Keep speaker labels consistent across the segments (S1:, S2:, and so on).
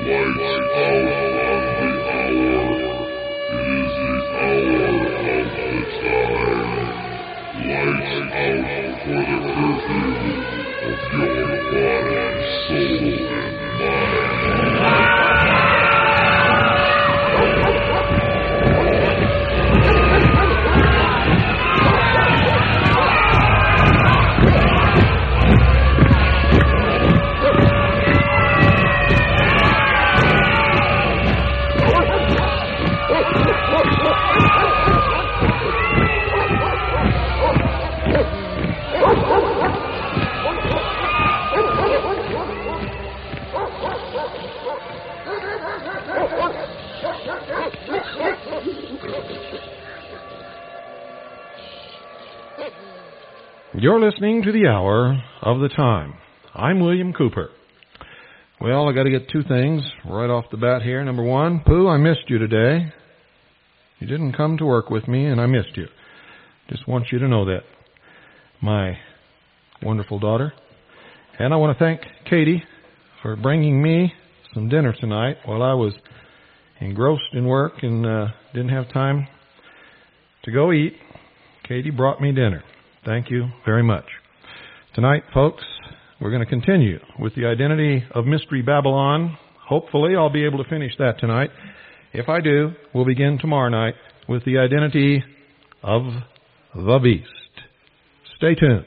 S1: You're listening to the Hour of the Time. I'm William Cooper. Well, I got to get two things right off the bat here. Number one, Pooh, I missed you today. You didn't come to work with me, and I missed you. Just want you to know that. My wonderful daughter. And I want to thank Katie for bringing me some dinner tonight while I was engrossed in work and didn't have time to go eat. Katie brought me dinner. Thank you very much. Tonight, folks, we're going to continue with the identity of Mystery Babylon. Hopefully, I'll be able to finish that tonight. If I do, we'll begin tomorrow night with the identity of the Beast. Stay tuned.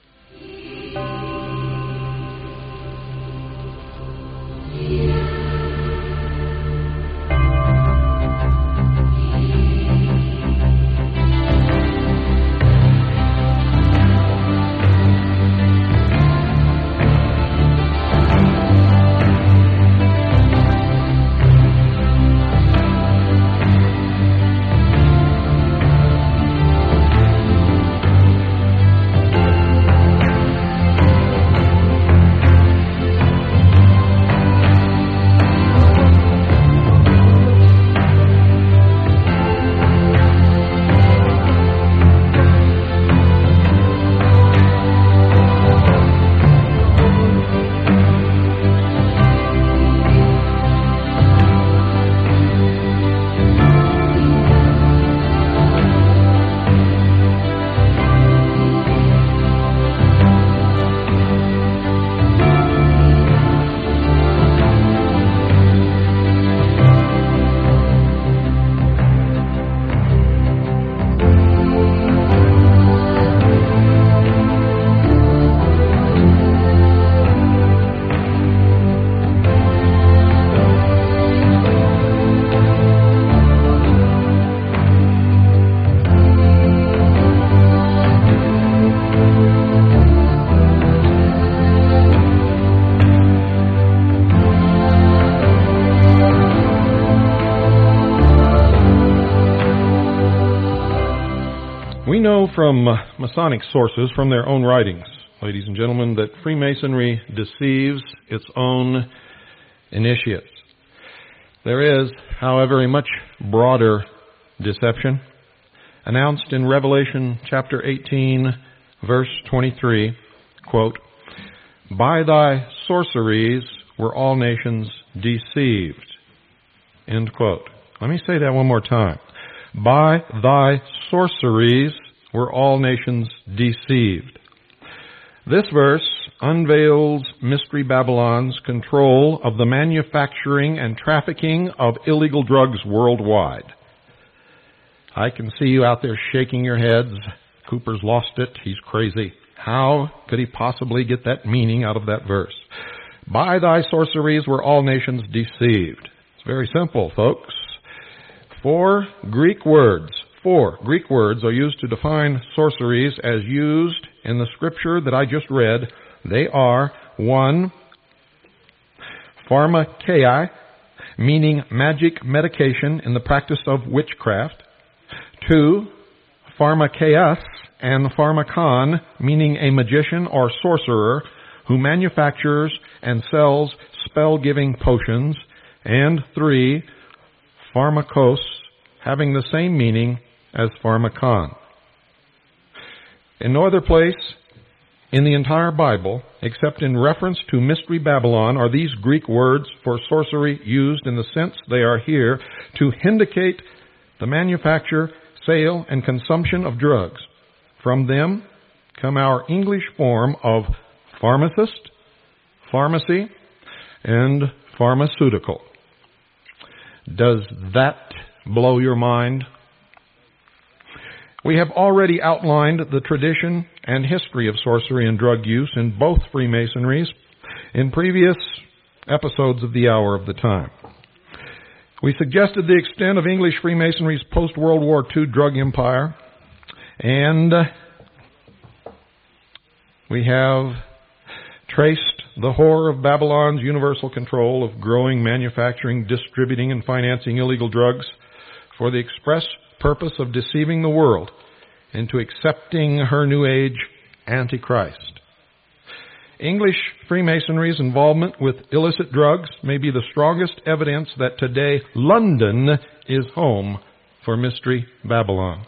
S1: From Masonic sources, from their own writings, ladies and gentlemen, that Freemasonry deceives its own initiates. There is, however, a much broader deception announced in Revelation chapter 18, verse 23, quote, "By thy sorceries were all nations deceived," end quote. Let me say that one more time. By thy sorceries were all nations deceived. This verse unveils Mystery Babylon's control of the manufacturing and trafficking of illegal drugs worldwide. I can see you out there shaking your heads. Cooper's lost it. He's crazy. How could he possibly get that meaning out of that verse? By thy sorceries were all nations deceived. It's very simple, folks. Four Greek words are used to define sorceries as used in the scripture that I just read. They are, 1, pharmakeia, meaning magic medication in the practice of witchcraft. 2, pharmakeias and pharmakon, meaning a magician or sorcerer who manufactures and sells spell-giving potions. And 3, pharmakos, having the same meaning as pharmakon. In no other place in the entire Bible, except in reference to Mystery Babylon, are these Greek words for sorcery used in the sense they are here to indicate the manufacture, sale, and consumption of drugs. From them come our English form of pharmacist, pharmacy, and pharmaceutical. Does that blow your mind? We have already outlined the tradition and history of sorcery and drug use in both Freemasonries in previous episodes of the Hour of the Time. We suggested the extent of English Freemasonry's post-World War II drug empire, and we have traced the horror of Babylon's universal control of growing, manufacturing, distributing, and financing illegal drugs for the express purpose of deceiving the world into accepting her New Age Antichrist. English Freemasonry's involvement with illicit drugs may be the strongest evidence that today London is home for Mystery Babylon.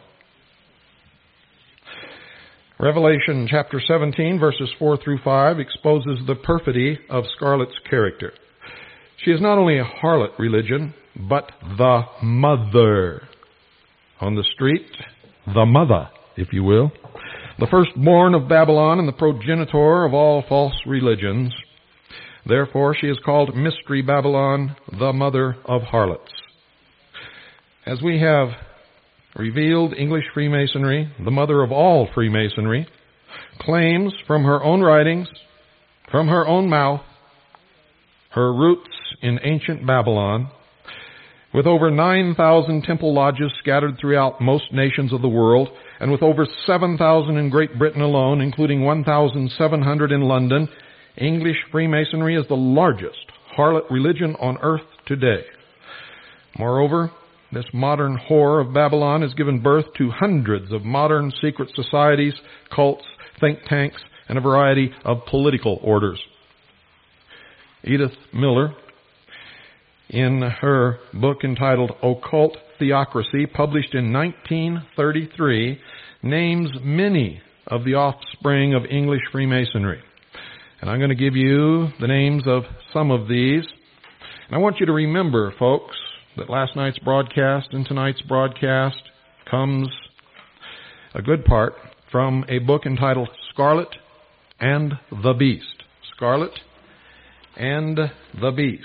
S1: Revelation chapter 17, verses 4 through 5, exposes the perfidy of Scarlet's character. She is not only a harlot religion, but the mother. On the street, the mother, if you will. The firstborn of Babylon and the progenitor of all false religions. Therefore, she is called Mystery Babylon, the mother of harlots. As we have revealed, English Freemasonry, the mother of all Freemasonry, claims from her own writings, from her own mouth, her roots in ancient Babylon, with over 9,000 temple lodges scattered throughout most nations of the world, and with over 7,000 in Great Britain alone, including 1,700 in London, English Freemasonry is the largest harlot religion on earth today. Moreover, this modern whore of Babylon has given birth to hundreds of modern secret societies, cults, think tanks, and a variety of political orders. Edith Miller, in her book entitled Occult Theocracy, published in 1933, names many of the offspring of English Freemasonry. And I'm going to give you the names of some of these. And I want you to remember, folks, that last night's broadcast and tonight's broadcast comes a good part from a book entitled Scarlet and the Beast. Scarlet and the Beast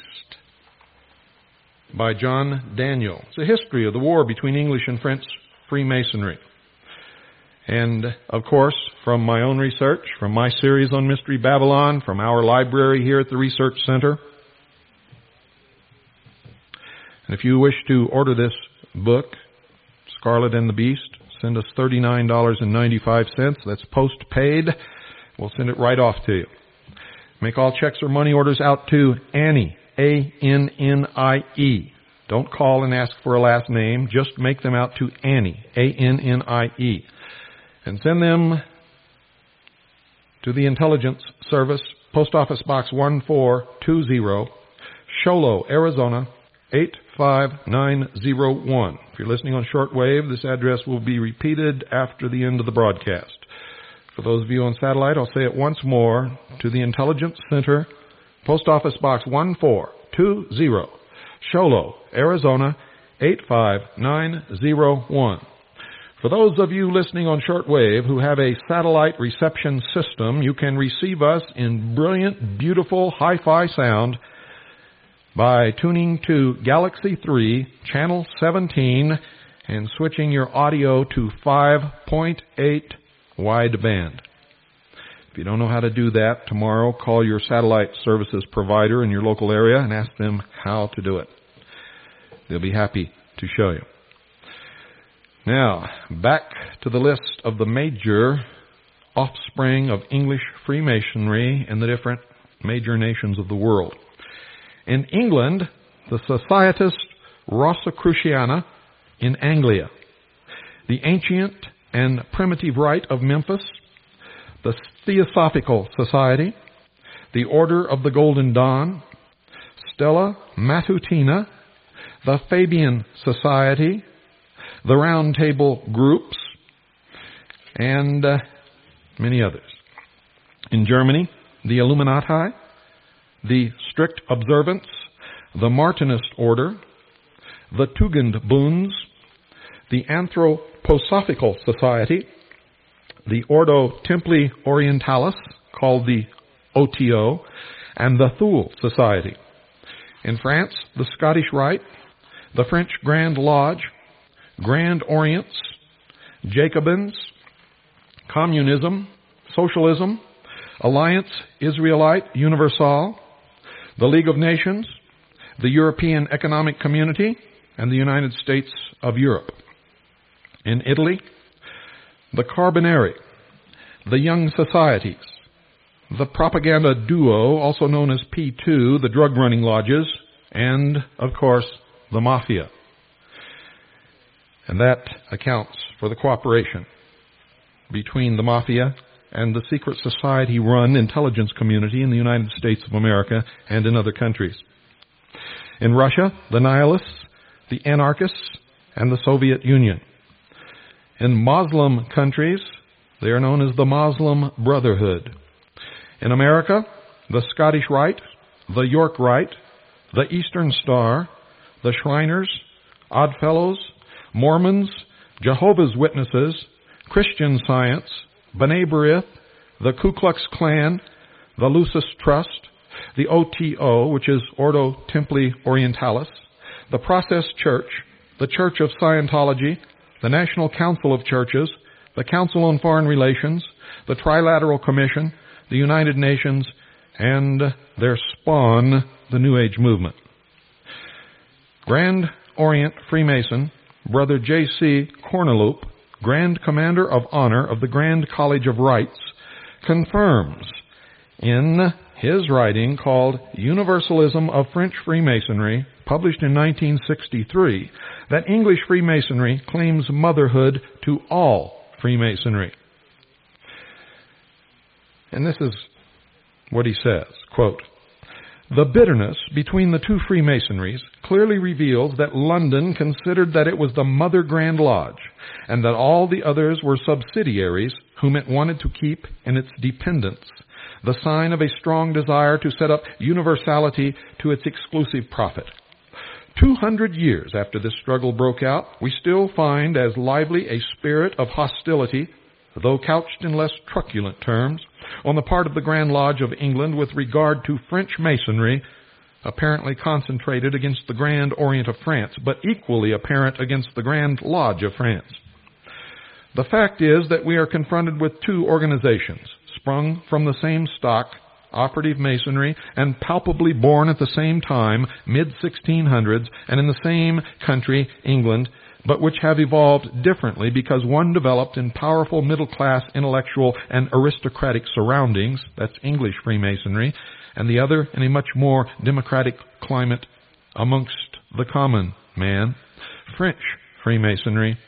S1: by John Daniel. It's a history of the war between English and French Freemasonry. And, of course, from my own research, from my series on Mystery Babylon, from our library here at the Research Center. And if you wish to order this book, Scarlet and the Beast, send us $39.95. That's post-paid. We'll send it right off to you. Make all checks or money orders out to Annie, A-N-N-I-E. Don't call and ask for a last name. Just make them out to Annie, A-N-N-I-E. And send them to the Intelligence Service, Post Office Box 1420, Sholo, Arizona, 85901. If you're listening on shortwave, this address will be repeated after the end of the broadcast. For those of you on satellite, I'll say it once more. To the Intelligence Center, Post Office Box 1420, Sholo, Arizona, 85901. For those of you listening on shortwave who have a satellite reception system, you can receive us in brilliant, beautiful, hi-fi sound by tuning to Galaxy 3, Channel 17, and switching your audio to 5.8 wideband. If you don't know how to do that, tomorrow call your satellite services provider in your local area and ask them how to do it. They'll be happy to show you. Now, back to the list of the major offspring of English Freemasonry in the different major nations of the world. In England, the Societas Rosicruciana in Anglia, the Ancient and Primitive Rite of Memphis, the Theosophical Society, the Order of the Golden Dawn, Stella Matutina, the Fabian Society, the Round Table Groups, and many others. In Germany, the Illuminati, the Strict Observance, the Martinist Order, the Tugendbunds, the Anthroposophical Society, the Ordo Templi Orientalis, called the OTO, and the Thule Society. In France, the Scottish Rite, the French Grand Lodge, Grand Orients, Jacobins, Communism, Socialism, Alliance Israelite Universale, the League of Nations, the European Economic Community, and the United States of Europe. In Italy, the Carbonari, the Young Societies, the Propaganda Duo, also known as P2, the drug running lodges, and, of course, the Mafia. And that accounts for the cooperation between the Mafia and the secret society-run intelligence community in the United States of America and in other countries. In Russia, the Nihilists, the Anarchists, and the Soviet Union. In Muslim countries, they are known as the Muslim Brotherhood. In America, the Scottish Rite, the York Rite, the Eastern Star, the Shriners, Oddfellows, Mormons, Jehovah's Witnesses, Christian Science, B'nai B'rith, the Ku Klux Klan, the Lucis Trust, the OTO, which is Ordo Templi Orientalis, the Process Church, the Church of Scientology, the National Council of Churches, the Council on Foreign Relations, the Trilateral Commission, the United Nations, and their spawn, the New Age movement. Grand Orient Freemason, Brother J.C. Corneloup, Grand Commander of Honor of the Grand College of Rites, confirms in his writing called Universalism of French Freemasonry, published in 1963, that English Freemasonry claims motherhood to all Freemasonry. And this is what he says, quote, "The bitterness between the two Freemasonries clearly reveals that London considered that it was the Mother Grand Lodge, and that all the others were subsidiaries whom it wanted to keep in its dependence, the sign of a strong desire to set up universality to its exclusive profit. 200 years after this struggle broke out, we still find as lively a spirit of hostility, though couched in less truculent terms, on the part of the Grand Lodge of England with regard to French Masonry, apparently concentrated against the Grand Orient of France, but equally apparent against the Grand Lodge of France. The fact is that we are confronted with two organizations, sprung from the same stock, operative Masonry, and palpably born at the same time, mid-1600s, and in the same country, England, but which have evolved differently because one developed in powerful middle-class intellectual and aristocratic surroundings, that's English Freemasonry, and the other in a much more democratic climate amongst the common man, French Freemasonry.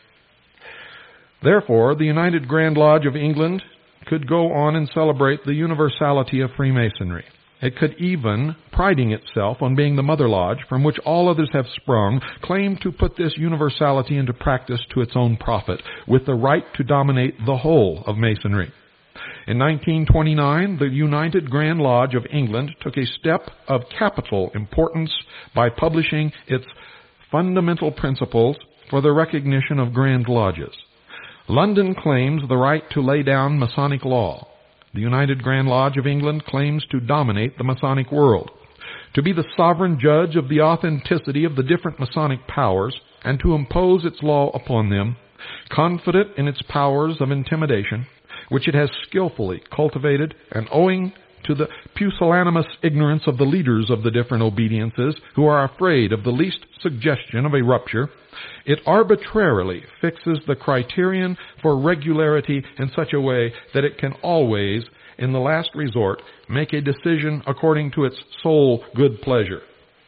S1: Therefore, the United Grand Lodge of England could go on and celebrate the universality of Freemasonry. It could even, priding itself on being the mother lodge from which all others have sprung, claim to put this universality into practice to its own profit, with the right to dominate the whole of Masonry. In 1929, the United Grand Lodge of England took a step of capital importance by publishing its fundamental principles for the recognition of Grand Lodges. London claims the right to lay down Masonic law. The United Grand Lodge of England claims to dominate the Masonic world, to be the sovereign judge of the authenticity of the different Masonic powers, and to impose its law upon them, confident in its powers of intimidation, which it has skillfully cultivated, and owing to the pusillanimous ignorance of the leaders of the different obediences, who are afraid of the least suggestion of a rupture, it arbitrarily fixes the criterion for regularity in such a way that it can always, in the last resort, make a decision according to its sole good pleasure.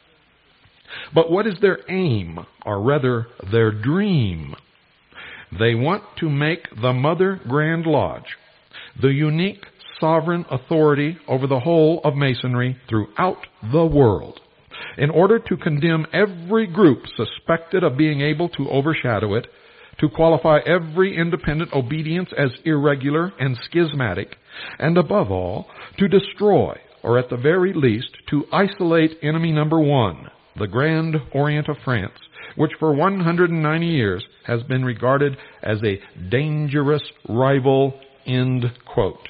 S1: But what is their aim, or rather their dream? They want to make the Mother Grand Lodge the unique sovereign authority over the whole of Masonry throughout the world, in order to condemn every group suspected of being able to overshadow it, to qualify every independent obedience as irregular and schismatic, and above all, to destroy, or at the very least, to isolate enemy number one, the Grand Orient of France, which for 190 years has been regarded as a dangerous rival, end quote.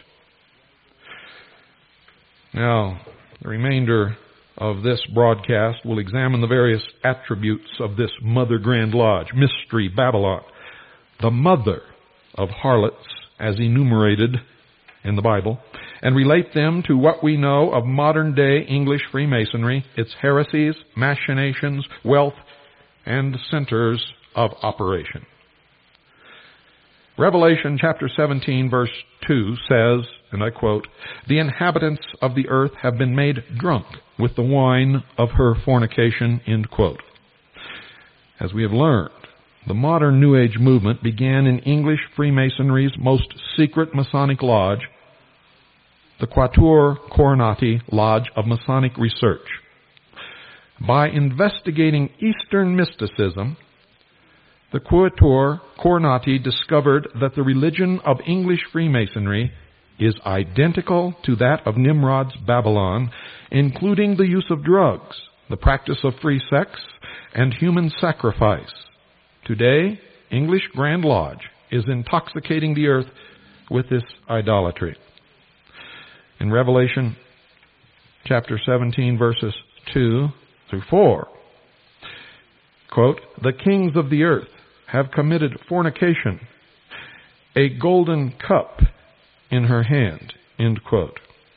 S1: Now, the remainder of this broadcast will examine the various attributes of this Mother Grand Lodge, Mystery Babylon, the mother of harlots as enumerated in the Bible, and relate them to what we know of modern-day English Freemasonry, its heresies, machinations, wealth, and centers of operation. Revelation chapter 17, verse 2 says, and I quote, "The inhabitants of the earth have been made drunk with the wine of her fornication," end quote. As we have learned, the modern New Age movement began in English Freemasonry's most secret Masonic lodge, the Quatuor Coronati Lodge of Masonic Research. By investigating Eastern mysticism, the Quatuor Coronati discovered that the religion of English Freemasonry is identical to that of Nimrod's Babylon, including the use of drugs, the practice of free sex, and human sacrifice. Today, English Grand Lodge is intoxicating the earth with this idolatry. In Revelation chapter 17, verses 2 through 4, quote, "The kings of the earth have committed fornication, a golden cup in her hand," end quote.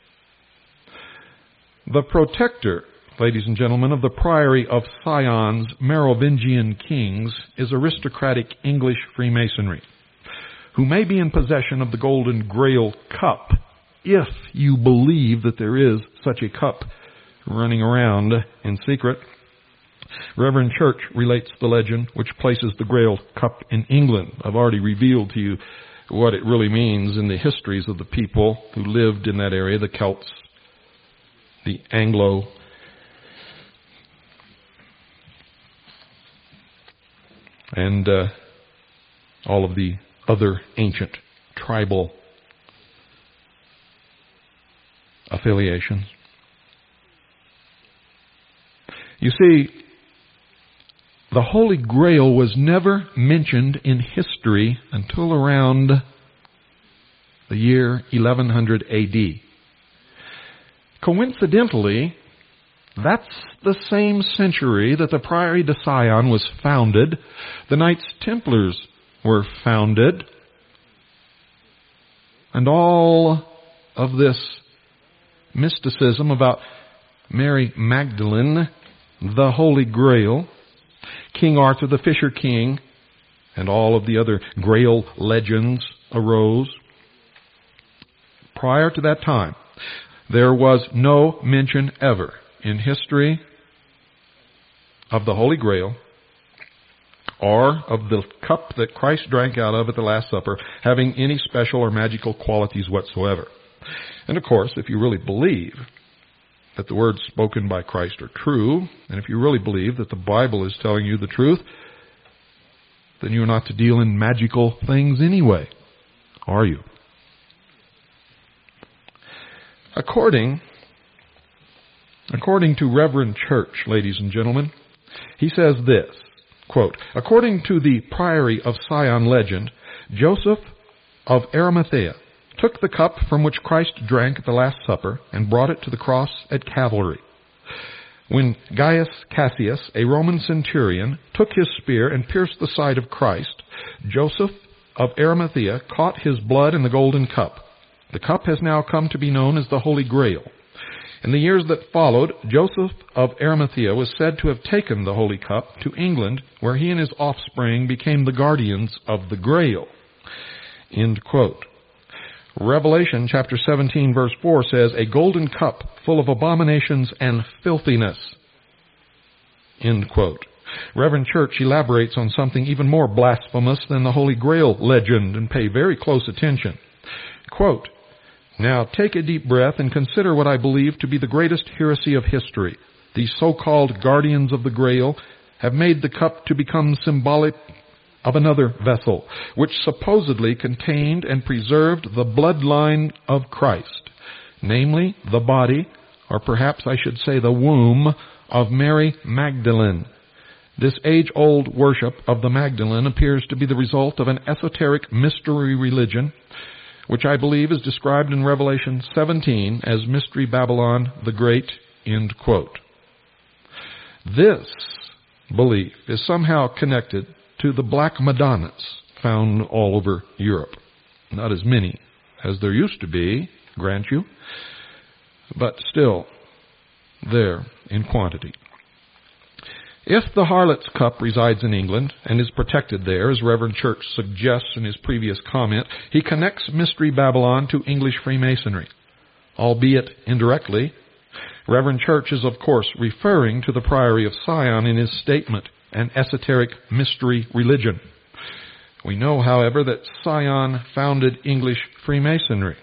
S1: The protector, ladies and gentlemen, of the priory of Sion's Merovingian kings is aristocratic English Freemasonry, who may be in possession of the Golden Grail cup, if you believe that there is such a cup running around in secret. Reverend Church relates the legend which places the Grail cup in England. I've already revealed to you what it really means in the histories of the people who lived in that area, the Celts, the Anglo, and all of the other ancient tribal affiliations. You see, the Holy Grail was never mentioned in history until around the year 1100 AD. Coincidentally, that's the same century that the Priory de Sion was founded, the Knights Templars were founded, and all of this mysticism about Mary Magdalene, the Holy Grail, King Arthur, the Fisher King, and all of the other Grail legends arose. Prior to that time, there was no mention ever in history of the Holy Grail or of the cup that Christ drank out of at the Last Supper having any special or magical qualities whatsoever. And of course, if you really believe that the words spoken by Christ are true, and if you really believe that the Bible is telling you the truth, then you're not to deal in magical things anyway, are you? According to Reverend Church, ladies and gentlemen, he says this, quote, "According to the Priory of Sion legend, Joseph of Arimathea took the cup from which Christ drank at the Last Supper and brought it to the cross at Calvary. When Gaius Cassius, a Roman centurion, took his spear and pierced the side of Christ, Joseph of Arimathea caught his blood in the golden cup. The cup has now come to be known as the Holy Grail. In the years that followed, Joseph of Arimathea was said to have taken the Holy Cup to England, where he and his offspring became the guardians of the Grail." End quote. Revelation chapter 17 verse 4 says, "A golden cup full of abominations and filthiness." End quote. Reverend Church elaborates on something even more blasphemous than the Holy Grail legend, and pay very close attention. Quote, "Now take a deep breath and consider what I believe to be the greatest heresy of history. These so-called guardians of the Grail have made the cup to become symbolic of another vessel, which supposedly contained and preserved the bloodline of Christ, namely the body, or perhaps I should say the womb, of Mary Magdalene. This age-old worship of the Magdalene appears to be the result of an esoteric mystery religion, which I believe is described in Revelation 17 as Mystery Babylon the Great, end quote. This belief is somehow connected to the Black Madonnas found all over Europe. Not as many as there used to be, grant you, but still there in quantity. If the harlot's cup resides in England and is protected there, as Reverend Church suggests in his previous comment, he connects Mystery Babylon to English Freemasonry, albeit indirectly. Reverend Church is, of course, referring to the Priory of Sion in his statement, an esoteric mystery religion. We know, however, that Sion founded English Freemasonry.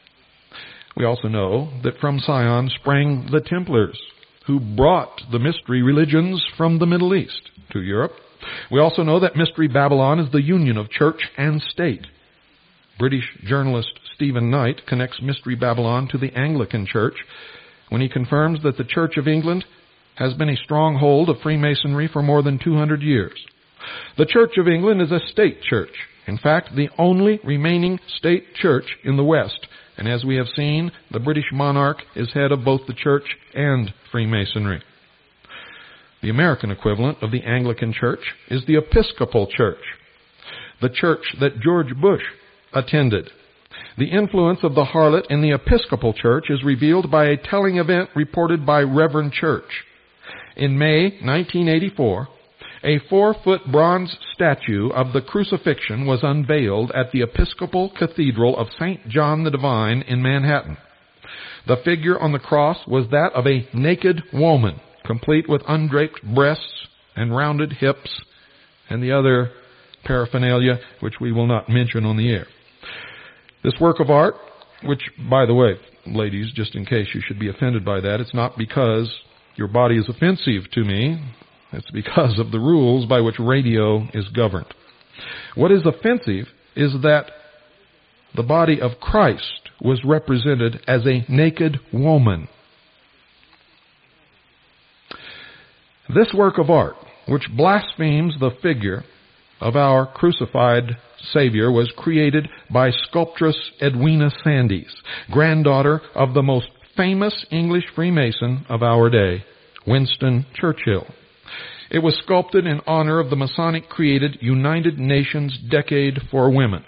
S1: We also know that from Sion sprang the Templars, who brought the mystery religions from the Middle East to Europe. We also know that Mystery Babylon is the union of church and state. British journalist Stephen Knight connects Mystery Babylon to the Anglican Church when he confirms that the Church of England has been a stronghold of Freemasonry for more than 200 years. The Church of England is a state church, in fact, the only remaining state church in the West. And as we have seen, the British monarch is head of both the church and Freemasonry. The American equivalent of the Anglican Church is the Episcopal Church, the church that George Bush attended. The influence of the harlot in the Episcopal Church is revealed by a telling event reported by Reverend Church. In May 1984, a 4-foot bronze statue of the crucifixion was unveiled at the Episcopal Cathedral of St. John the Divine in Manhattan. The figure on the cross was that of a naked woman, complete with undraped breasts and rounded hips and the other paraphernalia which we will not mention on the air. This work of art, which, by the way, ladies, just in case you should be offended by that, it's not because your body is offensive to me. It's because of the rules by which radio is governed. What is offensive is that the body of Christ was represented as a naked woman. This work of art, which blasphemes the figure of our crucified Savior, was created by sculptress Edwina Sandys, granddaughter of the most famous English Freemason of our day, Winston Churchill. It was sculpted in honor of the Masonic-created United Nations Decade for Women.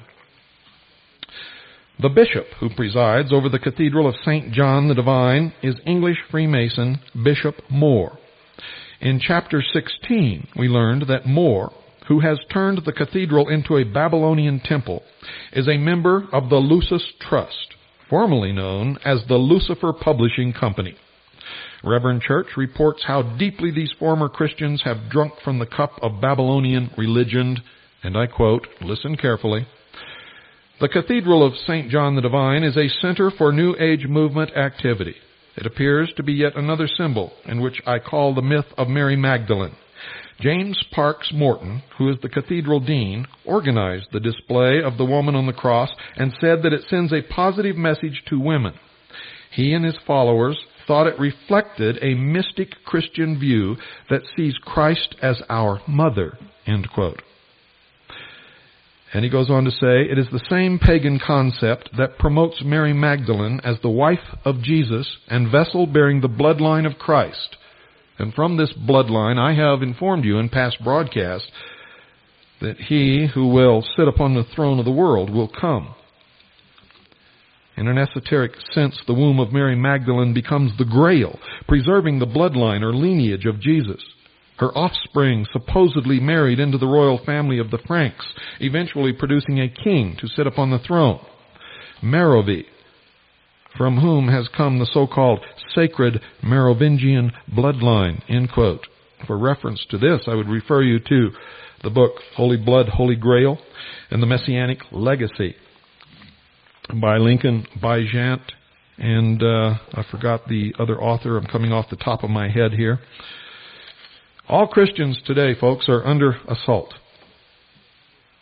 S1: The bishop who presides over the Cathedral of St. John the Divine is English Freemason Bishop Moore. In chapter 16, we learned that Moore, who has turned the cathedral into a Babylonian temple, is a member of the Lucis Trust, formerly known as the Lucifer Publishing Company. Reverend Church reports how deeply these former Christians have drunk from the cup of Babylonian religion, and I quote, listen carefully, "The Cathedral of St. John the Divine is a center for New Age movement activity. It appears to be yet another symbol in which I call the myth of Mary Magdalene. James Parks Morton, who is the cathedral dean, organized the display of the woman on the cross and said that it sends a positive message to women. He and his followers thought it reflected a mystic Christian view that sees Christ as our mother," end quote. And he goes on to say, "It is the same pagan concept that promotes Mary Magdalene as the wife of Jesus and vessel bearing the bloodline of Christ. And from this bloodline, I have informed you in past broadcasts that he who will sit upon the throne of the world will come. In an esoteric sense, the womb of Mary Magdalene becomes the Grail, preserving the bloodline or lineage of Jesus. Her offspring supposedly married into the royal family of the Franks, eventually producing a king to sit upon the throne, Merovee, from whom has come the so-called sacred Merovingian bloodline," end quote. For reference to this, I would refer you to the book Holy Blood, Holy Grail, and the Messianic Legacy by Lincoln Bijant, and I forgot the other author. I'm coming off the top of my head here. All Christians today, folks, are under assault.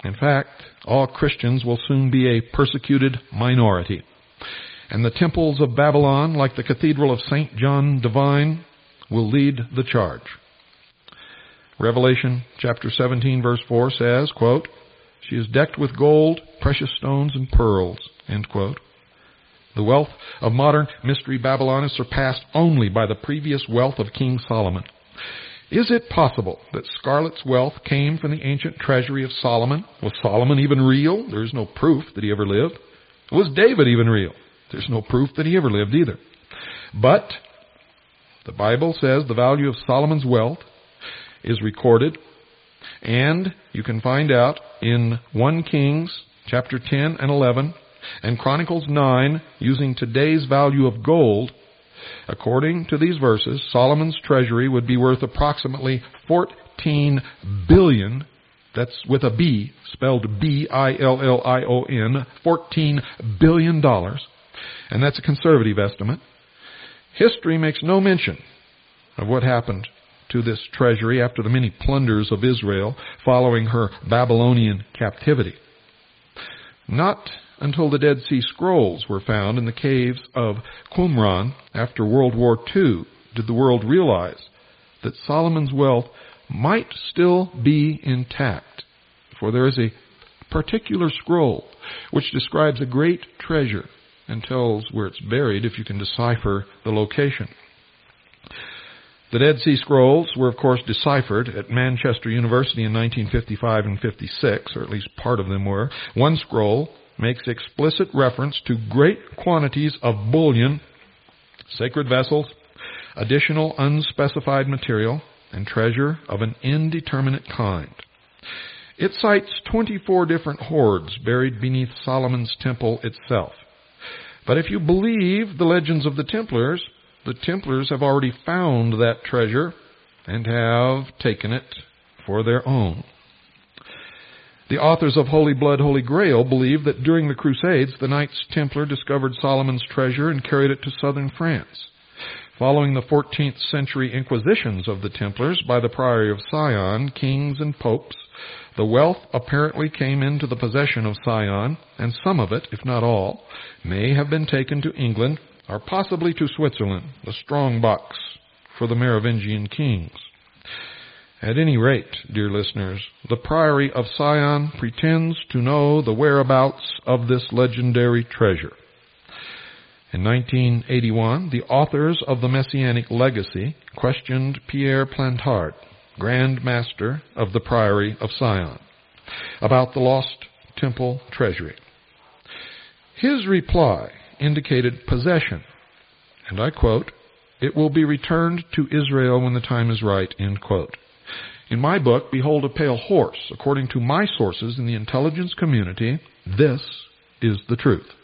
S1: In fact, all Christians will soon be a persecuted minority. And the temples of Babylon, like the Cathedral of St. John Divine, will lead the charge. Revelation chapter 17, verse 4 says, quote, "She is decked with gold, precious stones, and pearls," end quote. The wealth of modern Mystery Babylon is surpassed only by the previous wealth of King Solomon. Is it possible that Scarlet's wealth came from the ancient treasury of Solomon? Was Solomon even real? There's no proof that he ever lived. Was David even real? There's no proof that he ever lived either. But the Bible says the value of Solomon's wealth is recorded, and you can find out in 1 Kings chapter 10 and 11 and Chronicles 9 using today's value of gold. According to these verses, Solomon's treasury would be worth approximately 14 billion, that's with a B, spelled B-I-L-L-I-O-N, $14 billion, and that's a conservative estimate. History makes no mention of what happened to this treasury after the many plunders of Israel following her Babylonian captivity. Not until the Dead Sea Scrolls were found in the caves of Qumran after World War II did the world realize that Solomon's wealth might still be intact. For there is a particular scroll which describes a great treasure and tells where it's buried if you can decipher the location. The Dead Sea Scrolls were, of course, deciphered at Manchester University in 1955 and 56, or at least part of them were. One scroll makes explicit reference to great quantities of bullion, sacred vessels, additional unspecified material, and treasure of an indeterminate kind. It cites 24 different hoards buried beneath Solomon's temple itself. But if you believe the legends of the Templars have already found that treasure and have taken it for their own. The authors of Holy Blood, Holy Grail believe that during the Crusades, the Knights Templar discovered Solomon's treasure and carried it to southern France. Following the 14th century inquisitions of the Templars by the Priory of Sion, kings and popes, the wealth apparently came into the possession of Sion, and some of it, if not all, may have been taken to England or possibly to Switzerland, the strong box for the Merovingian kings. At any rate, dear listeners, the Priory of Sion pretends to know the whereabouts of this legendary treasure. In 1981, the authors of the Messianic Legacy questioned Pierre Plantard, Grand Master of the Priory of Sion, about the lost temple treasury. His reply indicated possession, and I quote, "It will be returned to Israel when the time is right," end quote. In my book, Behold a Pale Horse, according to my sources in the intelligence community, this is the truth.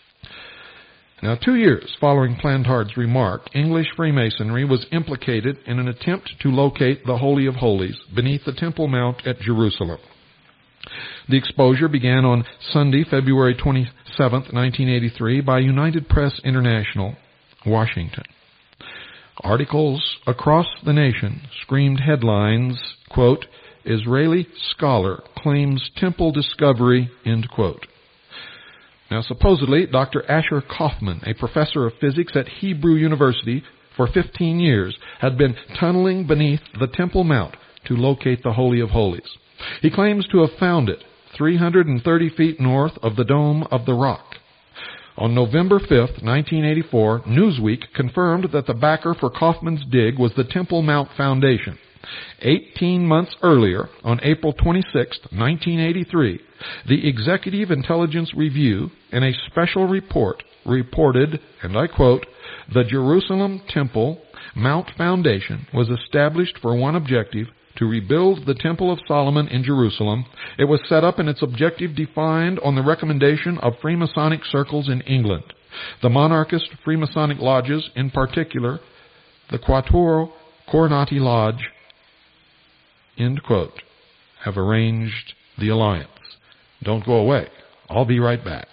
S1: Now, 2 years following Plantard's remark, English Freemasonry was implicated in an attempt to locate the Holy of Holies beneath the Temple Mount at Jerusalem. The exposure began on Sunday, February 27, 1983, by United Press International, Washington. Articles across the nation screamed headlines, quote, "Israeli scholar claims temple discovery," end quote. Now, supposedly, Dr. Asher Kaufman, a professor of physics at Hebrew University for 15 years, had been tunneling beneath the Temple Mount to locate the Holy of Holies. He claims to have found it 330 feet north of the Dome of the Rock. On November 5, 1984, Newsweek confirmed that the backer for Kaufman's dig was the Temple Mount Foundation. 18 months earlier, on April 26, 1983, the Executive Intelligence Review, in a special report, reported, and I quote, "The Jerusalem Temple Mount Foundation was established for one objective, to rebuild the Temple of Solomon in Jerusalem. It was set up and its objective defined on the recommendation of Freemasonic circles in England. The monarchist Freemasonic lodges, in particular, the Quattro Coronati Lodge," end quote, "have arranged the alliance." Don't go away. I'll be right back.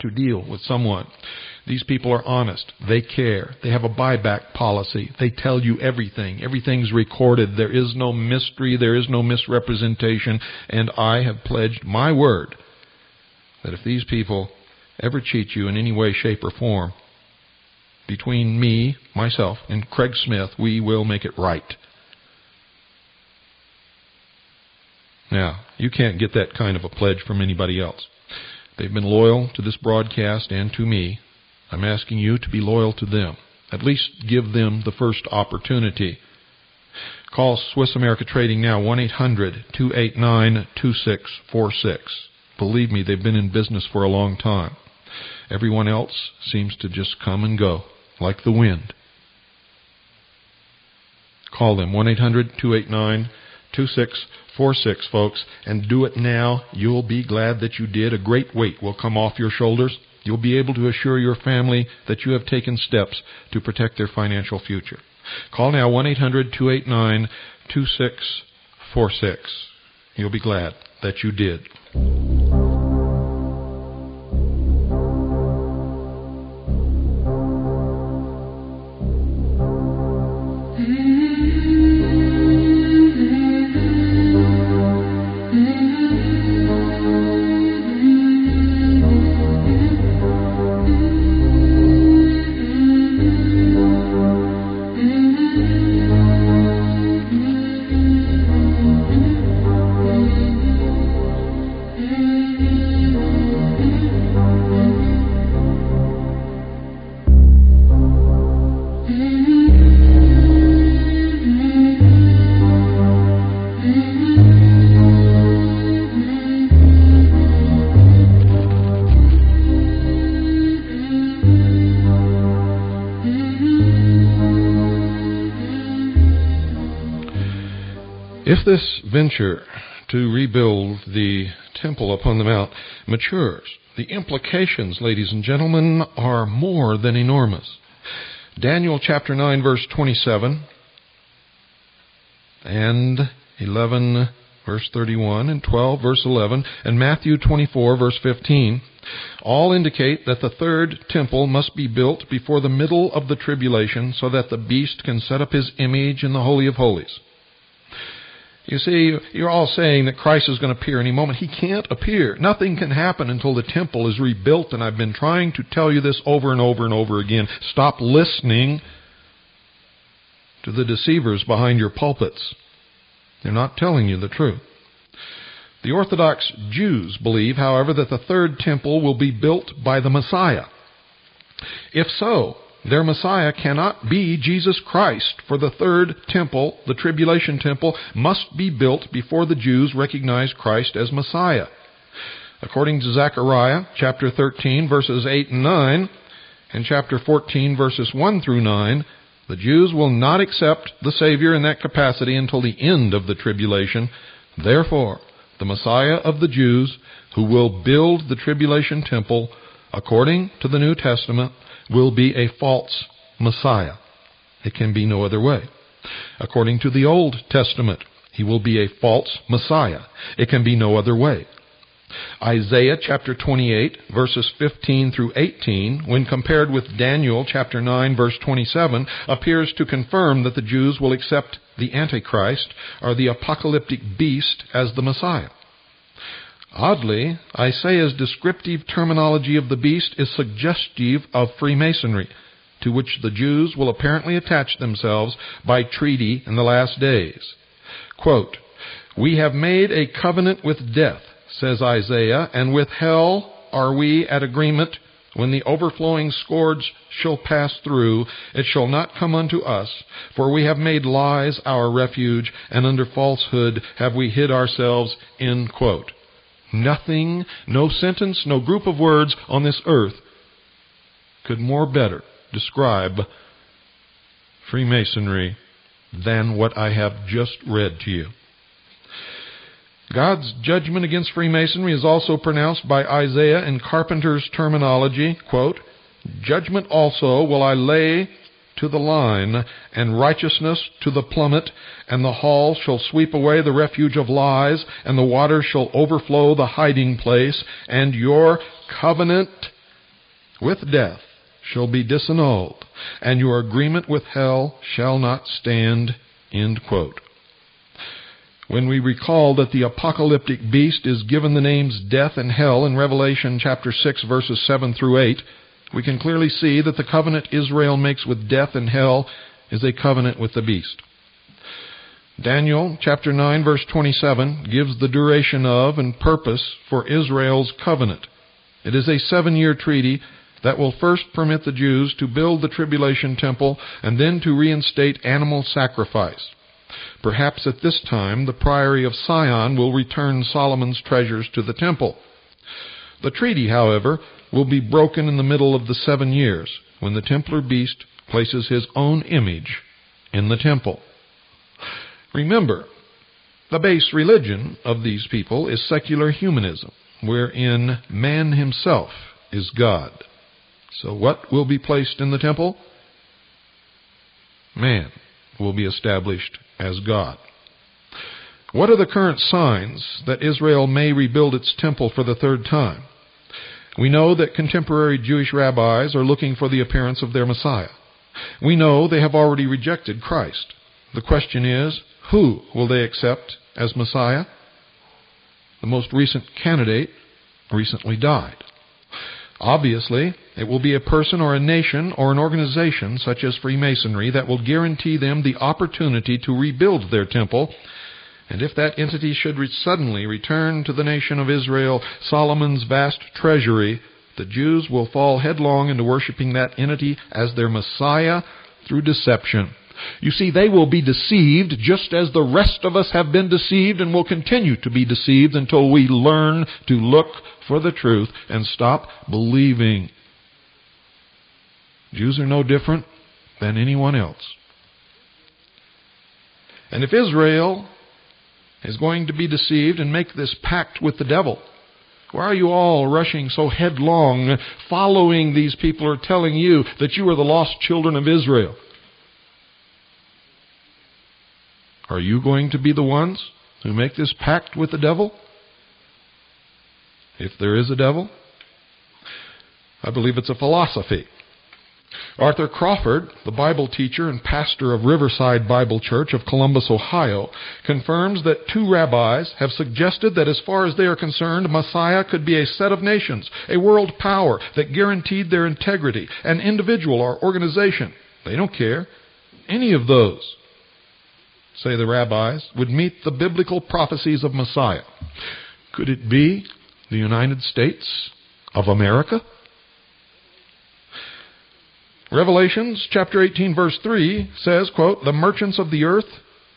S1: to deal with someone. These people are honest. They care. They have a buyback policy. They tell you everything. Everything's recorded. There is no mystery. There is no misrepresentation. And I have pledged my word that if these people ever cheat you in any way, shape, or form, between me, myself, and Craig Smith, we will make it right. Now, you can't get that kind of a pledge from anybody else. They've been loyal to this broadcast and to me. I'm asking you to be loyal to them. At least give them the first opportunity. Call Swiss America Trading now, 1-800-289-2646. Believe me, they've been in business for a long time. Everyone else seems to just come and go, like the wind. Call them, 1-800-289-2646, folks, and do it now. You'll be glad that you did. A great weight will come off your shoulders. You'll be able to assure your family that you have taken steps to protect their financial future. Call now, 1-800-289-2646. You'll be glad that you did. If this venture to rebuild the temple upon the mount matures, the implications, ladies and gentlemen, are more than enormous. Daniel chapter 9, verse 27, and 11, verse 31, and 12, verse 11, and Matthew 24, verse 15, all indicate that the third temple must be built before the middle of the tribulation so that the beast can set up his image in the Holy of Holies. You see, you're all saying that Christ is going to appear any moment. He can't appear. Nothing can happen until the temple is rebuilt, and I've been trying to tell you this over and over and over again. Stop listening to the deceivers behind your pulpits. They're not telling you the truth. The Orthodox Jews believe, however, that the third temple will be built by the Messiah. If so, their Messiah cannot be Jesus Christ, for the third temple, the tribulation temple, must be built before the Jews recognize Christ as Messiah. According to Zechariah chapter 13, verses 8 and 9, and chapter 14, verses 1 through 9, the Jews will not accept the Savior in that capacity until the end of the tribulation. Therefore, the Messiah of the Jews, who will build the tribulation temple, according to the New Testament, will be a false Messiah. It can be no other way. According to the Old Testament, he will be a false Messiah. It can be no other way. Isaiah chapter 28, verses 15 through 18, when compared with Daniel chapter 9, verse 27, appears to confirm that the Jews will accept the Antichrist, or the apocalyptic beast, as the Messiah. Oddly, Isaiah's descriptive terminology of the beast is suggestive of Freemasonry, to which the Jews will apparently attach themselves by treaty in the last days. Quote, "We have made a covenant with death," says Isaiah, "and with hell are we at agreement. When the overflowing scourge shall pass through, it shall not come unto us, for we have made lies our refuge, and under falsehood have we hid ourselves." End quote. Nothing, no sentence, no group of words on this earth could more better describe Freemasonry than what I have just read to you. God's judgment against Freemasonry is also pronounced by Isaiah in Carpenter's terminology. Quote, "Judgment also will I lay to the line, and righteousness to the plummet, and the hall shall sweep away the refuge of lies, and the water shall overflow the hiding place, and your covenant with death shall be disannulled, and your agreement with hell shall not stand." End quote. When we recall that the apocalyptic beast is given the names death and hell in Revelation chapter 6, verses 7 through 8, we can clearly see that the covenant Israel makes with death and hell is a covenant with the beast. Daniel chapter 9, verse 27 gives the duration of and purpose for Israel's covenant. It is a 7-year treaty that will first permit the Jews to build the tribulation temple and then to reinstate animal sacrifice. Perhaps at this time the priory of Sion will return Solomon's treasures to the temple. The treaty, however, will be broken in the middle of the 7 years when the Templar beast places his own image in the temple. Remember, the base religion of these people is secular humanism, wherein man himself is God. So what will be placed in the temple? Man will be established as God. What are the current signs that Israel may rebuild its temple for the 3rd time? We know that contemporary Jewish rabbis are looking for the appearance of their Messiah. We know they have already rejected Christ. The question is, who will they accept as Messiah? The most recent candidate recently died. Obviously, it will be a person or a nation or an organization such as Freemasonry that will guarantee them the opportunity to rebuild their temple. And if that entity should suddenly return to the nation of Israel Solomon's vast treasury, the Jews will fall headlong into worshiping that entity as their Messiah through deception. You see, they will be deceived just as the rest of us have been deceived and will continue to be deceived until we learn to look for the truth and stop believing. Jews are no different than anyone else. And if Israel is going to be deceived and make this pact with the devil, why are you all rushing so headlong, following these people who are telling you that you are the lost children of Israel? Are you going to be the ones who make this pact with the devil? If there is a devil, I believe it's a philosophy. Arthur Crawford, the Bible teacher and pastor of Riverside Bible Church of Columbus, Ohio, confirms that 2 rabbis have suggested that as far as they are concerned, Messiah could be a set of nations, a world power that guaranteed their integrity, an individual or organization. They don't care. Any of those, say the rabbis, would meet the biblical prophecies of Messiah. Could it be the United States of America? Revelations chapter 18 verse 3 says, quote, "The merchants of the earth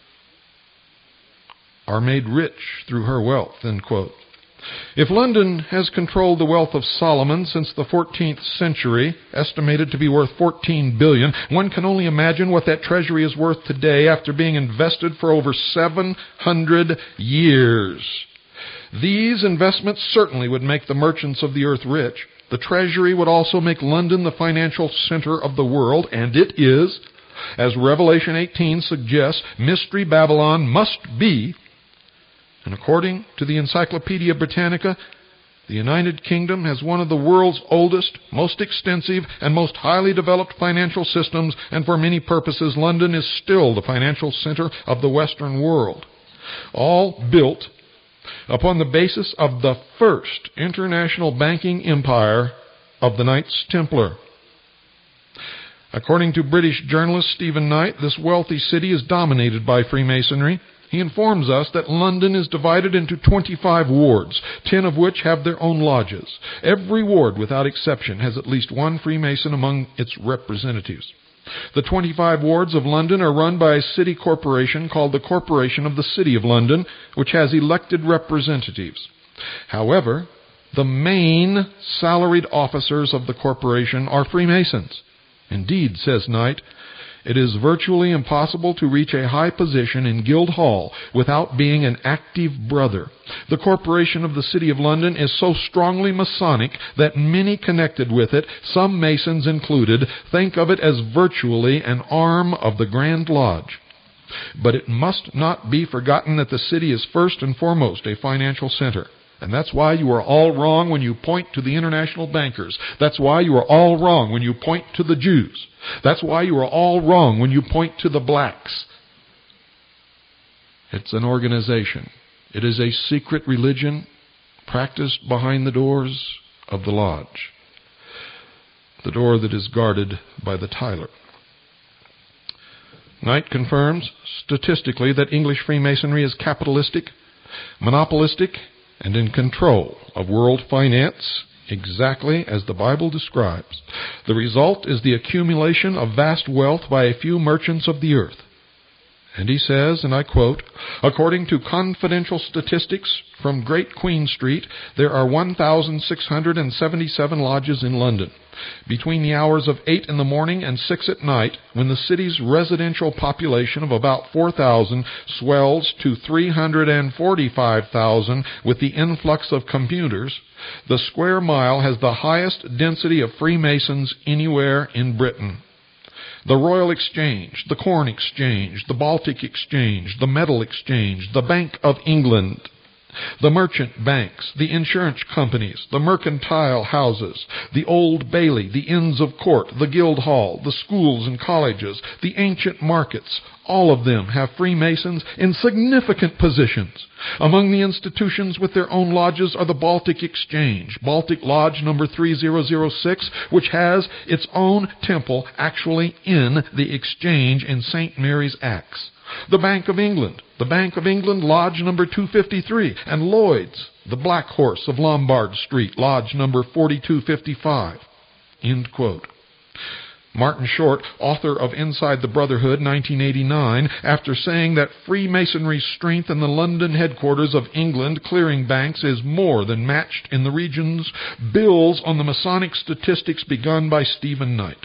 S1: are made rich through her wealth," end quote. If London has controlled the wealth of Solomon since the 14th century, estimated to be worth $14 billion, one can only imagine what that treasury is worth today after being invested for over 700 years. These investments certainly would make the merchants of the earth rich. The treasury would also make London the financial center of the world, and it is. As Revelation 18 suggests, Mystery Babylon must be. And according to the Encyclopedia Britannica, the United Kingdom has one of the world's oldest, most extensive, and most highly developed financial systems, and for many purposes, London is still the financial center of the Western world. All built upon the basis of the first international banking empire of the Knights Templar. According to British journalist Stephen Knight, this wealthy city is dominated by Freemasonry. He informs us that London is divided into 25 wards, 10 of which have their own lodges. Every ward, without exception, has at least one Freemason among its representatives. The 25 wards of London are run by a city corporation called the Corporation of the City of London, which has elected representatives. However, the main salaried officers of the corporation are Freemasons. Indeed, says Knight, it is virtually impossible to reach a high position in Guildhall without being an active brother. The Corporation of the City of London is so strongly Masonic that many connected with it, some Masons included, think of it as virtually an arm of the Grand Lodge. But it must not be forgotten that the city is first and foremost a financial center. And that's why you are all wrong when you point to the international bankers. That's why you are all wrong when you point to the Jews. That's why you are all wrong when you point to the blacks. It's an organization. It is a secret religion practiced behind the doors of the lodge, the door that is guarded by the Tyler. Knight confirms statistically that English Freemasonry is capitalistic, monopolistic, and in control of world finance, exactly as the Bible describes. The result is the accumulation of vast wealth by a few merchants of the earth. And he says, and I quote, "According to confidential statistics from Great Queen Street, there are 1,677 lodges in London. Between the hours of 8 in the morning and 6 at night, when the city's residential population of about 4,000 swells to 345,000 with the influx of commuters, the square mile has the highest density of Freemasons anywhere in Britain. The Royal Exchange, the Corn Exchange, the Baltic Exchange, the Metal Exchange, the Bank of England, the merchant banks, the insurance companies, the mercantile houses, the Old Bailey, the Inns of Court, the Guildhall, the schools and colleges, the ancient markets, all of them have Freemasons in significant positions. Among the institutions with their own lodges are the Baltic Exchange, Baltic Lodge number 3006, which has its own temple actually in the Exchange in St. Mary's Axe. The Bank of England Lodge number 253, and Lloyd's, the Black Horse of Lombard Street, Lodge number 4255. End quote. Martin Short, author of Inside the Brotherhood, 1989, after saying that Freemasonry's strength in the London headquarters of England clearing banks is more than matched in the regions, builds on the Masonic statistics begun by Stephen Knight.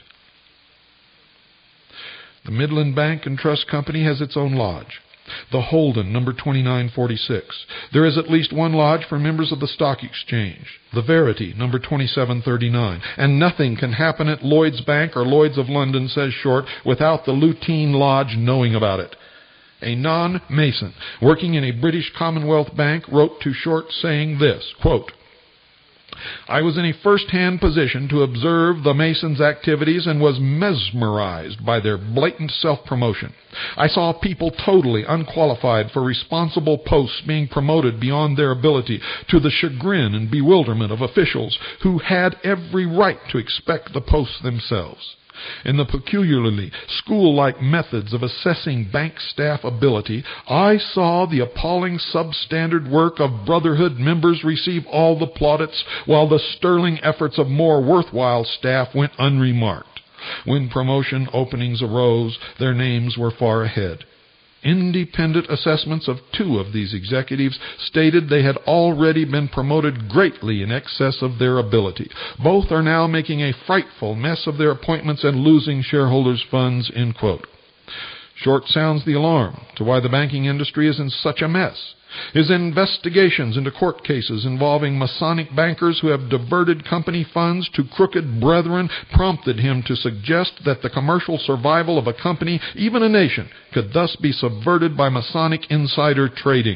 S1: The Midland Bank and Trust Company has its own lodge. The Holden, number 2946. There is at least one lodge for members of the Stock Exchange. The Verity, number 2739. And nothing can happen at Lloyd's Bank or Lloyd's of London, says Short, without the Lutine Lodge knowing about it. A non-Mason working in a British Commonwealth bank wrote to Short saying this, quote, "I was in a first-hand position to observe the Masons' activities and was mesmerized by their blatant self-promotion. I saw people totally unqualified for responsible posts being promoted beyond their ability, to the chagrin and bewilderment of officials who had every right to expect the posts themselves. In the peculiarly school-like methods of assessing bank staff ability, I saw the appalling substandard work of Brotherhood members receive all the plaudits, while the sterling efforts of more worthwhile staff went unremarked. When promotion openings arose, their names were far ahead. Independent assessments of 2 of these executives stated they had already been promoted greatly in excess of their ability. Both are now making a frightful mess of their appointments and losing shareholders' funds," end quote. Short sounds the alarm to why the banking industry is in such a mess. His investigations into court cases involving Masonic bankers who have diverted company funds to crooked brethren prompted him to suggest that the commercial survival of a company, even a nation, could thus be subverted by Masonic insider trading.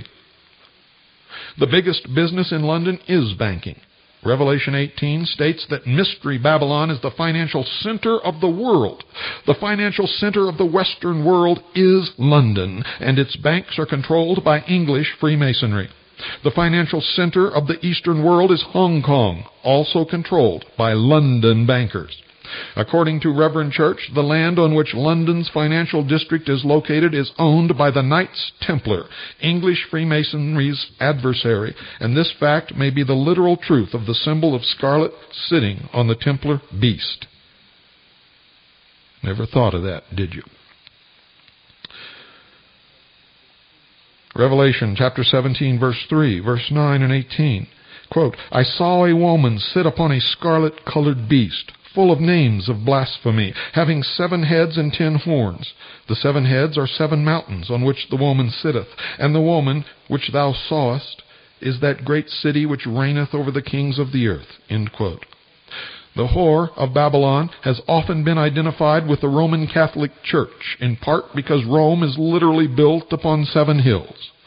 S1: The biggest business in London is banking. Revelation 18 states that Mystery Babylon is the financial center of the world. The financial center of the Western world is London, and its banks are controlled by English Freemasonry. The financial center of the Eastern world is Hong Kong, also controlled by London bankers. According to Reverend Church, the land on which London's financial district is located is owned by the Knights Templar, English Freemasonry's adversary, and this fact may be the literal truth of the symbol of scarlet sitting on the Templar beast. Never thought of that, did you? Revelation chapter 17, verse 3, verse 9 and 18. Quote, "I saw a woman sit upon a scarlet-colored beast, full of names of blasphemy, having 7 heads and 10 horns. The 7 heads are 7 mountains on which the woman sitteth, and the woman which thou sawest is that great city which reigneth over the kings of the earth." End quote. The whore of Babylon has often been identified with the Roman Catholic Church, in part because Rome is literally built upon 7 hills.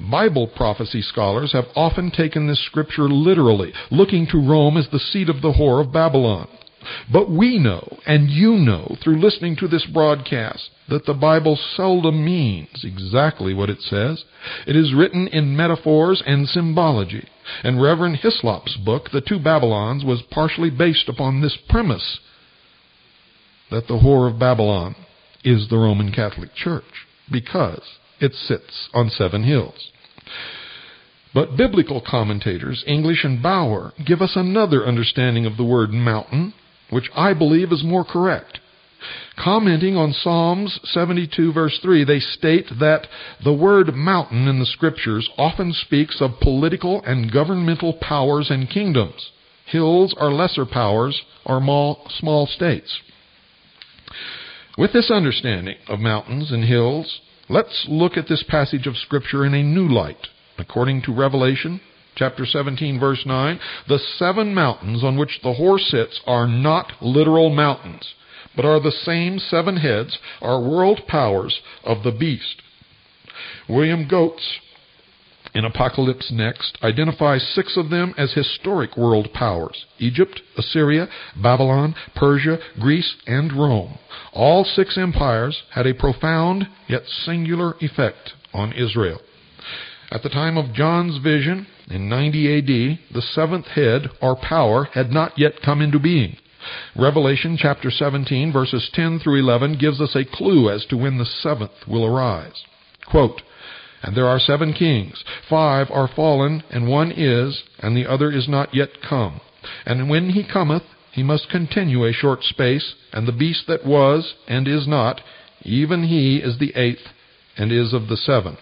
S2: Bible prophecy scholars have often taken this scripture literally, looking to Rome as the seat of the whore of Babylon. But we know, and you know, through listening to this broadcast, that the Bible seldom means exactly what it says. It is written in metaphors and symbology. And Reverend Hislop's book, The Two Babylons, was partially based upon this premise, that the whore of Babylon is the Roman Catholic Church, because it sits on 7 hills. But biblical commentators, English and Bauer, give us another understanding of the word mountain, which I believe is more correct. Commenting on Psalms 72 verse 3, they state that the word mountain in the Scriptures often speaks of political and governmental powers and kingdoms. Hills are lesser powers or small states. With this understanding of mountains and hills, let's look at this passage of Scripture in a new light. According to Revelation chapter 17, verse 9, the 7 mountains on which the whore sits are not literal mountains, but are the same 7 heads, are world powers of the beast. William Goetz, in Apocalypse Next, identifies 6 of them as historic world powers: Egypt, Assyria, Babylon, Persia, Greece, and Rome. All 6 empires had a profound yet singular effect on Israel. At the time of John's vision, in 90 A.D., the 7th head, or power, had not yet come into being. Revelation chapter 17, verses 10 through 11, gives us a clue as to when the 7th will arise. Quote, "And there are 7 kings, 5 are fallen, and 1 is, and the other is not yet come. And when he cometh, he must continue a short space, and the beast that was, and is not, even he is the 8th, and is of the 7.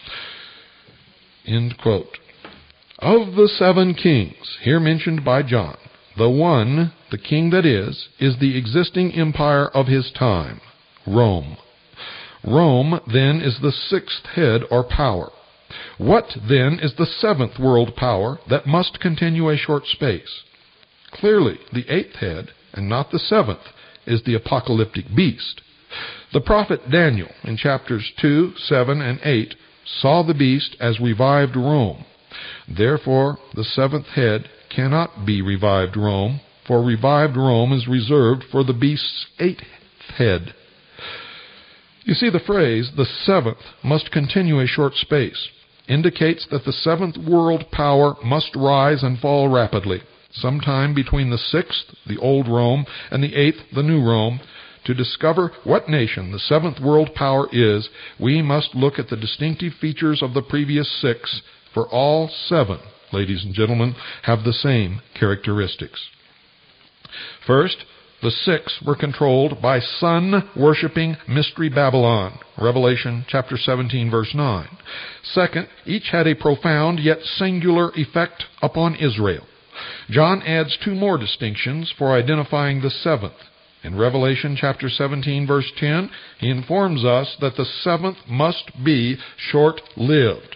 S2: End quote. Of the 7 kings here mentioned by John, the one, the king that is the existing empire of his time, Rome. Rome, then, is the 6th head or power. What, then, is the 7th world power that must continue a short space? Clearly, the 8th head, and not the 7th, is the apocalyptic beast. The prophet Daniel, in chapters 2, 7, and 8, saw the beast as revived Rome. Therefore, the 7th head cannot be revived Rome, for revived Rome is reserved for the beast's 8th head. You see, the phrase, the 7th must continue a short space, indicates that the 7th world power must rise and fall rapidly, sometime between the 6th, the old Rome, and the 8th, the new Rome. To discover what nation the 7th world power is, we must look at the distinctive features of the previous 6, for all 7, ladies and gentlemen, have the same characteristics. First, the 6 were controlled by sun-worshipping Mystery Babylon, Revelation chapter 17, verse 9. Second, each had a profound yet singular effect upon Israel. John adds 2 more distinctions for identifying the 7th. In Revelation chapter 17, verse 10, he informs us that the 7th must be short-lived.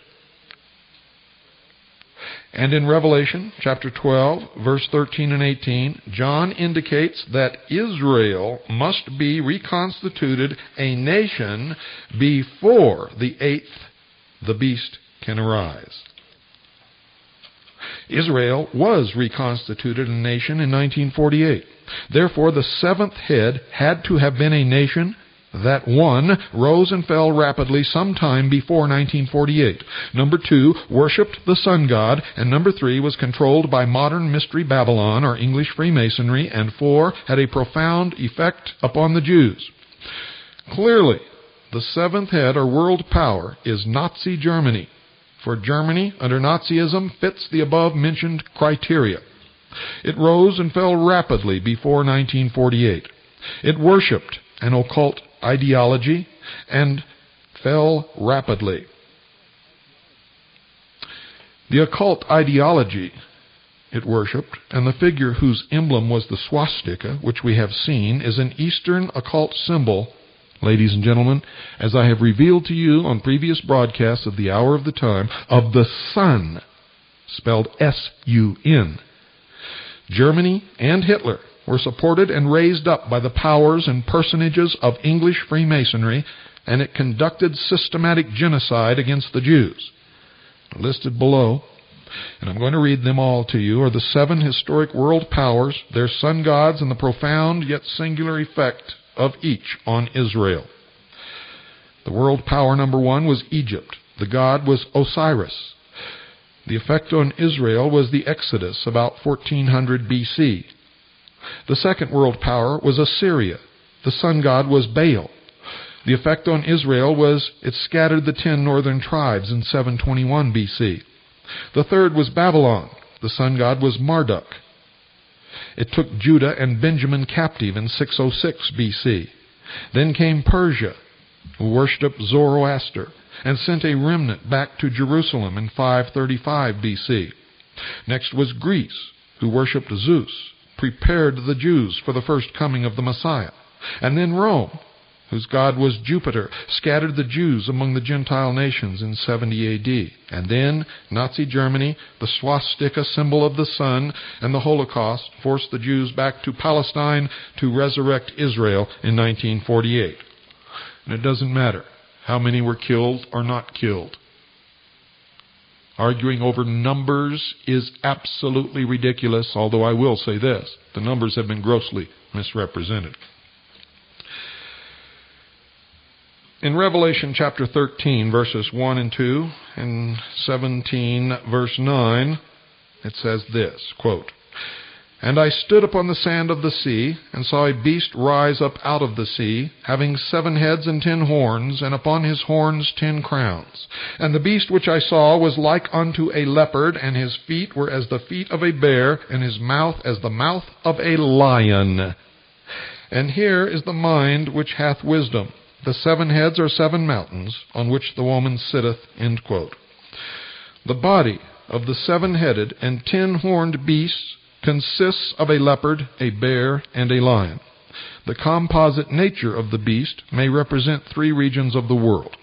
S2: And in Revelation chapter 12, verse 13 and 18, John indicates that Israel must be reconstituted a nation before the 8th, the beast, can arise. Israel was reconstituted a nation in 1948. Therefore, the 7th head had to have been a nation that, 1, rose and fell rapidly sometime before 1948. Number 2, worshipped the sun god. And number 3, was controlled by modern Mystery Babylon, or English Freemasonry. And 4, had a profound effect upon the Jews. Clearly, the 7th head, or world power, is Nazi Germany. For Germany, under Nazism, fits the above-mentioned criteria. It rose and fell rapidly before 1948. It worshipped an occult ideology and fell rapidly. The occult ideology it worshipped, and the figure whose emblem was the swastika, which we have seen, is an Eastern occult symbol, ladies and gentlemen, as I have revealed to you on previous broadcasts of the Hour of the Time, of the sun, spelled S-U-N. Germany and Hitler were supported and raised up by the powers and personages of English Freemasonry, and it conducted systematic genocide against the Jews. listed below, and I'm going to read them all to you, are the 7 historic world powers, their sun gods, and the profound yet singular effect of each on Israel. The world power number 1 was Egypt. The god was Osiris. The effect on Israel was the Exodus, about 1400 BC. The second world power was Assyria. The sun god was Baal. The effect on Israel was it scattered the 10 northern tribes in 721 BC. The third was Babylon. The sun god was Marduk. It took Judah and Benjamin captive in 606 BC. Then came Persia, who worshipped Zoroaster, and sent a remnant back to Jerusalem in 535 BC. Next was Greece, who worshipped Zeus, prepared the Jews for the first coming of the Messiah. And then Rome, whose god was Jupiter, scattered the Jews among the Gentile nations in 70 AD. And then Nazi Germany, the swastika symbol of the sun, and the Holocaust forced the Jews back to Palestine to resurrect Israel in 1948. And it doesn't matter how many were killed or not killed. Arguing over numbers is absolutely ridiculous, although I will say this: the numbers have been grossly misrepresented. In Revelation chapter 13, verses 1 and 2, and 17, verse 9, it says this, quote, "And I stood upon the sand of the sea, and saw a beast rise up out of the sea, having 7 heads and 10 horns, and upon his horns 10 crowns. And the beast which I saw was like unto a leopard, and his feet were as the feet of a bear, and his mouth as the mouth of a lion. And here is the mind which hath wisdom. The 7 heads are 7 mountains, on which the woman sitteth." End quote. The body of the 7-headed and 10-horned beasts consists of a leopard, a bear, and a lion. The composite nature of the beast may represent 3 regions of the world.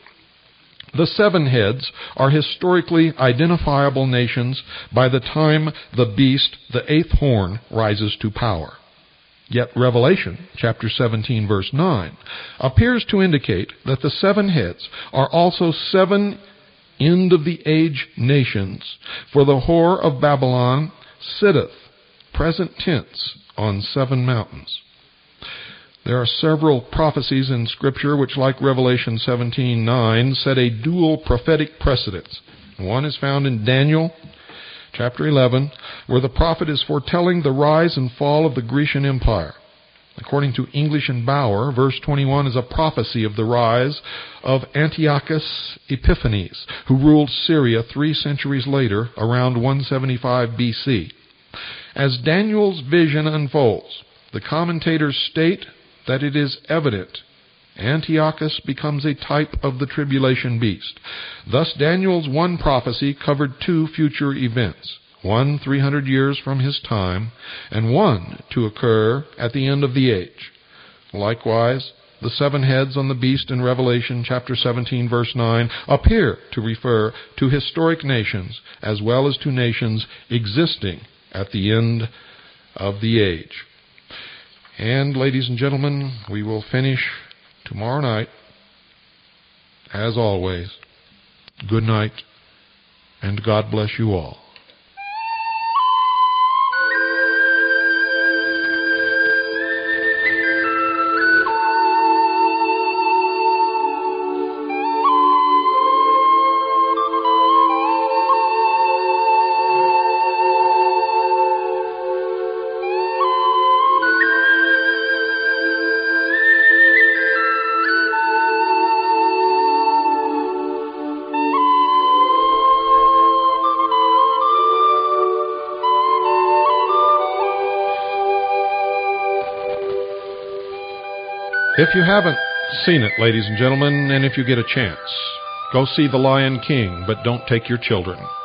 S2: The 7 heads are historically identifiable nations by the time the beast, the 8th horn, rises to power. Yet Revelation, chapter 17, verse 9, appears to indicate that the 7 heads are also 7 end-of-the-age nations, for the whore of Babylon sitteth, present tense, on 7 mountains. There are several prophecies in Scripture which, like Revelation 17:9, set a dual prophetic precedence. One is found in Daniel chapter 11, where the prophet is foretelling the rise and fall of the Grecian Empire. According to English and Bauer, verse 21 is a prophecy of the rise of Antiochus Epiphanes, who ruled Syria 3 centuries later, around 175 BC. As Daniel's vision unfolds, the commentators state that it is evident Antiochus becomes a type of the tribulation beast. Thus Daniel's one prophecy covered 2 future events, one 300 years from his time, and one to occur at the end of the age. Likewise, the 7 heads on the beast in Revelation chapter 17, verse 9, appear to refer to historic nations as well as to nations existing at the end of the age. And, ladies and gentlemen, we will finish tomorrow night. As always, good night, and God bless you all. If you haven't seen it, ladies and gentlemen, and if you get a chance, go see The Lion King, but don't take your children.